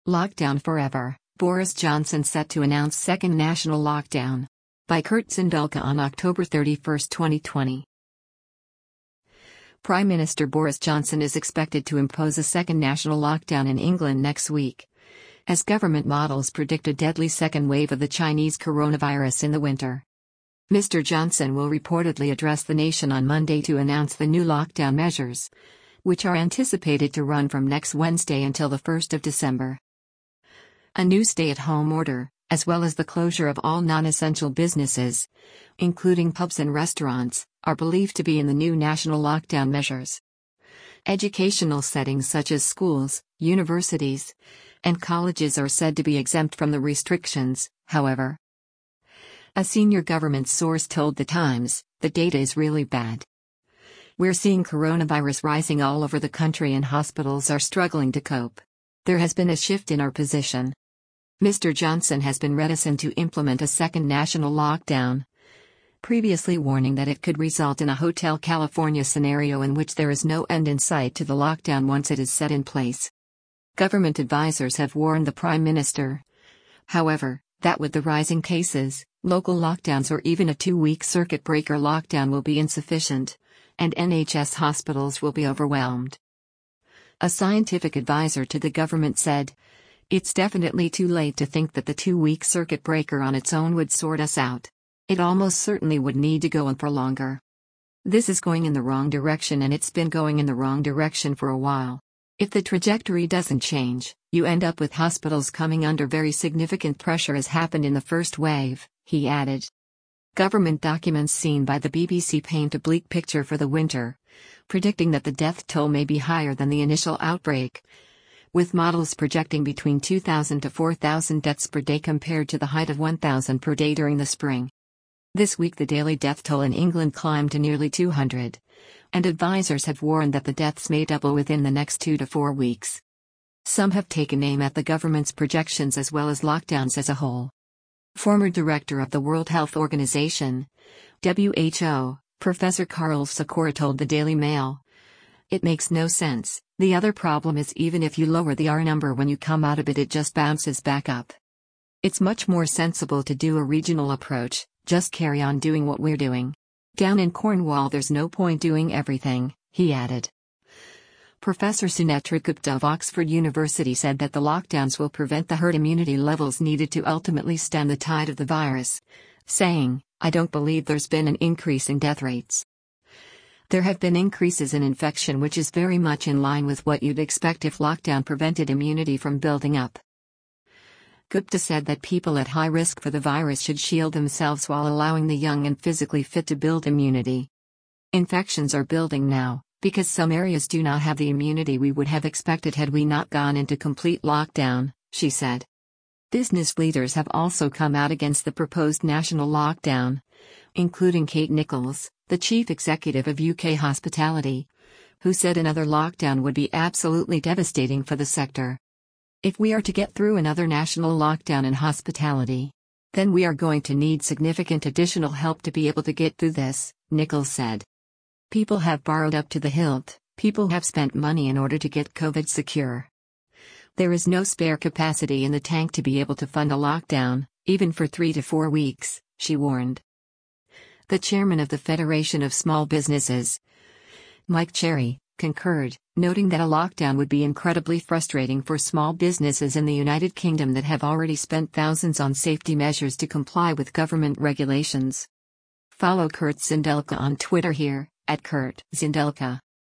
Lockdown forever, Boris Johnson set to announce second national lockdown. By Kurt Zindelka on October 31, 2020. Prime Minister Boris Johnson is expected to impose a second national lockdown in England next week, as government models predict a deadly second wave of the Chinese coronavirus in the winter. Mr. Johnson will reportedly address the nation on Monday to announce the new lockdown measures, which are anticipated to run from next Wednesday until the 1st of December. A new stay-at-home order, as well as the closure of all non-essential businesses, including pubs and restaurants, are believed to be in the new national lockdown measures. Educational settings such as schools, universities, and colleges are said to be exempt from the restrictions, however. A senior government source told The Times, "The data is really bad. We're seeing coronavirus rising all over the country and hospitals are struggling to cope. There has been a shift in our position." Mr. Johnson has been reticent to implement a second national lockdown, previously warning that it could result in a Hotel California scenario in which there is no end in sight to the lockdown once it is set in place. Government advisors have warned the Prime Minister, however, that with the rising cases, local lockdowns or even a 2-week circuit breaker lockdown will be insufficient, and NHS hospitals will be overwhelmed. A scientific advisor to the government said, "It's definitely too late to think that the 2-week circuit breaker on its own would sort us out. It almost certainly would need to go on for longer. This is going in the wrong direction and it's been going in the wrong direction for a while. If the trajectory doesn't change, you end up with hospitals coming under very significant pressure as happened in the first wave," he added. Government documents seen by the BBC paint a bleak picture for the winter, predicting that the death toll may be higher than the initial outbreak, with models projecting between 2,000 to 4,000 deaths per day compared to the height of 1,000 per day during the spring. This week the daily death toll in England climbed to nearly 200, and advisors have warned that the deaths may double within the next 2 to 4 weeks. Some have taken aim at the government's projections as well as lockdowns as a whole. Former director of the World Health Organization, WHO, Professor Karl Sikora told the Daily Mail, "It makes no sense. The other problem is even if you lower the R number when you come out of it just bounces back up. It's much more sensible to do a regional approach, just carry on doing what we're doing. Down in Cornwall there's no point doing everything," he added. Professor Sunetra Gupta of Oxford University said that the lockdowns will prevent the herd immunity levels needed to ultimately stem the tide of the virus, saying, "I don't believe there's been an increase in death rates. There have been increases in infection, which is very much in line with what you'd expect if lockdown prevented immunity from building up." Gupta said that people at high risk for the virus should shield themselves while allowing the young and physically fit to build immunity. "Infections are building now, because some areas do not have the immunity we would have expected had we not gone into complete lockdown," she said. Business leaders have also come out against the proposed national lockdown, including Kate Nichols, the chief executive of UK Hospitality, who said another lockdown would be absolutely devastating for the sector. "If we are to get through another national lockdown in hospitality, then we are going to need significant additional help to be able to get through this," Nichols said. "People have borrowed up to the hilt, people have spent money in order to get COVID secure. There is no spare capacity in the tank to be able to fund a lockdown, even for 3 to 4 weeks, she warned. The chairman of the Federation of Small Businesses, Mike Cherry, concurred, noting that a lockdown would be incredibly frustrating for small businesses in the United Kingdom that have already spent thousands on safety measures to comply with government regulations. Follow Kurt Zindelka on Twitter here, @KurtZindelka.